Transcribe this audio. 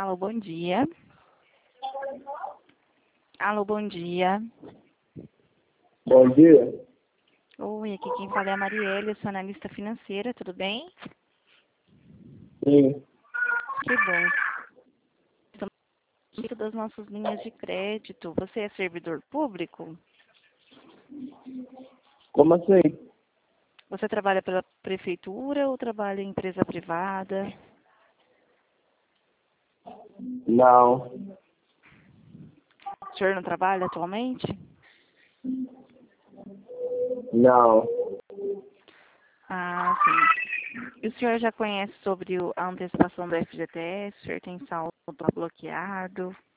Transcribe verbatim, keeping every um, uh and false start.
Alô, bom dia. Alô, bom dia. Bom dia. Oi, aqui quem fala é a Marielle, eu sou analista financeira, tudo bem? Sim. Que bom. Estamos aqui das nossas linhas de crédito. Você é servidor público? Como assim? Você trabalha pela prefeitura ou trabalha em empresa privada? Não. O senhor não trabalha atualmente? Não. Ah, sim. E o senhor já conhece sobre o- a antecipação do F G T S? O senhor tem saldo bloqueado?